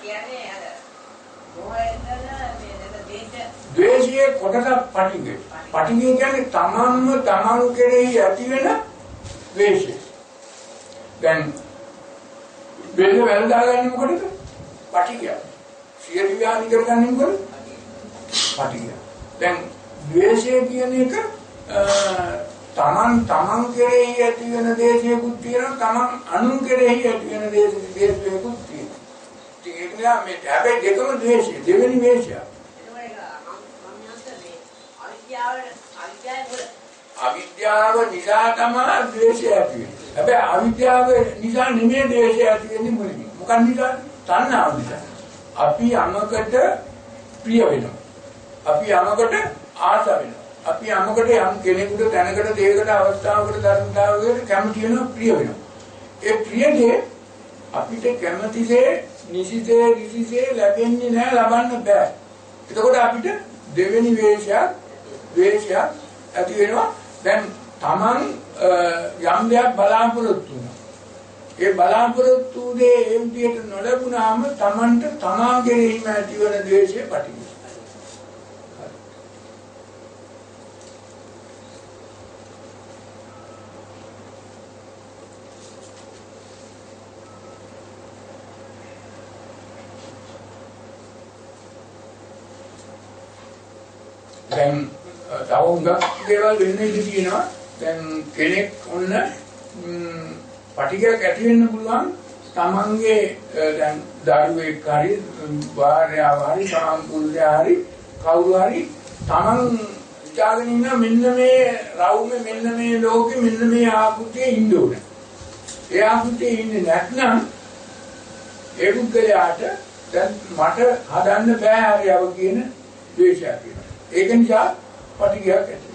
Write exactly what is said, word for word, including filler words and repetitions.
කියන්නේ අර මොහේතන මේ දෙක ද්වේෂයේ කොටස පටිඝය. පටිඝය කියන්නේ තමන්ම තමන් කෙරෙහි ඇති වෙන ද්වේෂය. දැන් බෙල්ල වැළඳාගන්නේ මොකටද? පටිඝය. සිය විඥානි කරගන්නේ මොකද? පටිඝය. දැන් ද්වේෂය කියන එක තමන් තමන් කෙරෙහි ඇති වෙන දේශයකුත් තියෙනවා, තමන් අනුන් කෙරෙහි ඇති වෙන දේශයකුත් තියෙනවා. ඒක නිසා මේ හැබැයි දෙකම ද්වේෂය, දෙවෙනි ද්වේෂය. අවිද්‍යාව නිසා තමයි ද්වේෂය ඇති වෙන්නේ. හැබැයි අවිද්‍යාව නිසා නෙමෙයි ද්වේෂය ඇති වෙන්නේ මුලින්ම. මොකක් නිසාද? තණ්හාව නිසා. අපි යමකට ප්‍රිය වෙනවා. අපි යමකට ආස වෙනවා. අපි යමකට යම් කෙනෙකුට දැනකට දෙයකට අවස්ථාවකට ධර්මතාවයකට කැමති වෙනවා, ප්‍රිය වෙනවා. ඒ ප්‍රියදී අපිට කැමතිසේ නිසිසේ නිසිසේ ලැබෙන්නේ නැහැ, ලබන්න බෑ. එතකොට අපිට දෙවෙනි වේශයක් ද්වේෂයක් ඇති වෙනවා. දැන් Taman යම් දෙයක් බලාපොරොත්තු වෙනවා. ඒ බලාපොරොත්තු දේ ඒ විදිහට නොලැබුණාම Tamanට තමා කෙරෙහිම ඇති වෙන ද්වේෂය පටිඝය. දැන් තවුංග දේවල් වෙන්නේ තියෙනවා. දැන් කෙනෙක් ඔන්න පටිඝයක් ඇති වෙන්න පුළුවන් තමන්ගේ දැන් දරුවෙක් හරි භාර්යාව හරි සාම්පූර්ණයා හරි කවුරු හරි තමන් ඉඳගෙන ඉන්න මෙන්න මේ රවුමේ මෙන්න මේ ලෝකෙ මෙන්න මේ ආකෘතියේ ඉන්න ඕනේ. ඒ ආකෘතියේ ඉන්නේ නැත්නම් ඒ පුද්ගලයාට දැන් මට හදන්න බෑ හරියව කියන ද්වේෂයක්. ඒක නිසා පටිඝයක් ඇති